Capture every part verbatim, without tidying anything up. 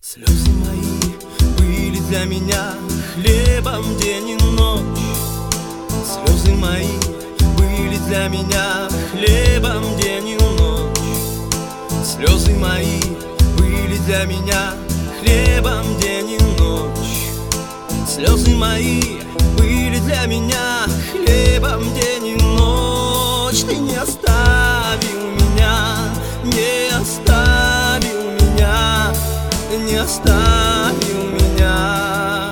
Слезы мои были для меня хлебом день и ночь. Слезы мои были для меня хлебом день и ночь. Слезы мои были для меня хлебом день и ночь. Слезы мои были для меня хлебом день и ночь. Ты не оставил меня, не оставил меня, не оставил меня.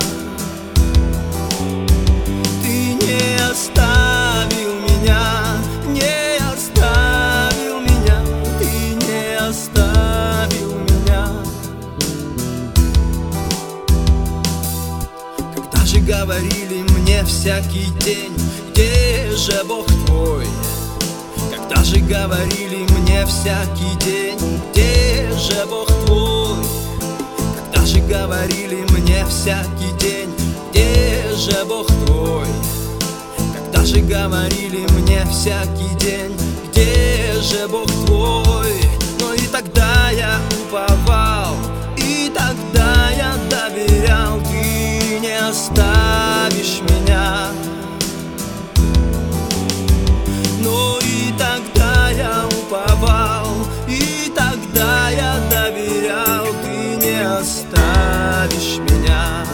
Ты не оставил меня, не оставил меня, ты не оставил меня. Когда же говорили мне всякий день, где же Бог твой? Когда же говорили мне всякий день, где же Бог твой? Когда же говорили мне всякий день, где же Бог твой? Когда же говорили мне всякий день, где же Бог твой? Но и тогда я уповал, и тогда я доверял, ты не оставишь меня. Но и тогда я уповал, и тогда я доверял, ты не оставишь меня.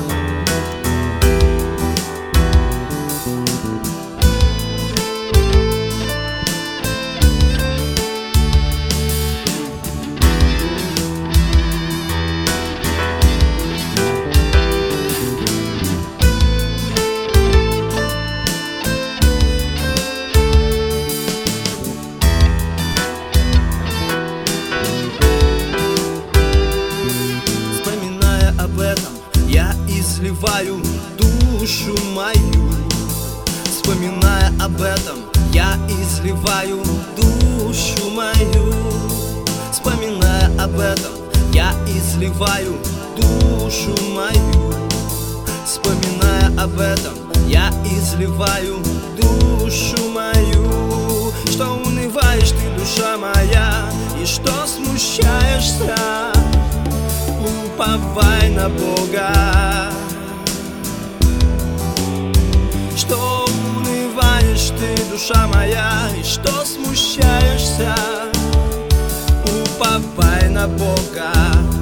Я изливаю душу мою. Вспоминая об этом, я изливаю душу мою. Вспоминая об этом, я изливаю душу мою. Вспоминая об этом, я изливаю душу мою. Что унываешь ты, душа моя, и что смущаешься? Уповай на Бога. Что унываешь ты, душа моя, и что смущаешься? Уповай на Бога.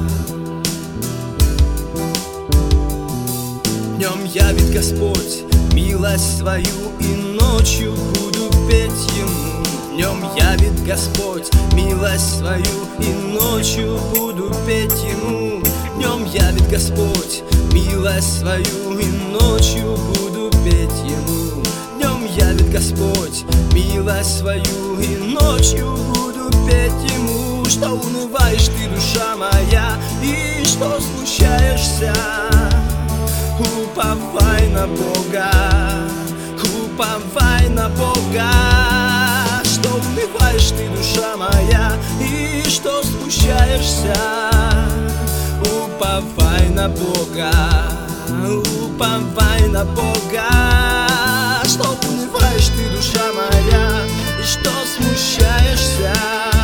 Днем явит Господь милость свою, и ночью буду петь Ему. Днем явит Господь милость свою, и ночью буду петь Ему. Днем явит Господь милость свою, и ночью буду петь Ему. Днем явит Господь милость свою, и ночью буду петь Ему. Что унываешь ты, душа моя, и что смущаешься? Уповай на Бога, уповай на Бога. Что унываешь ты, душа моя, и что смущаешься? Уповай на Бога, уповай на Бога. Что унываешь ты, душа моя, и что смущаешься?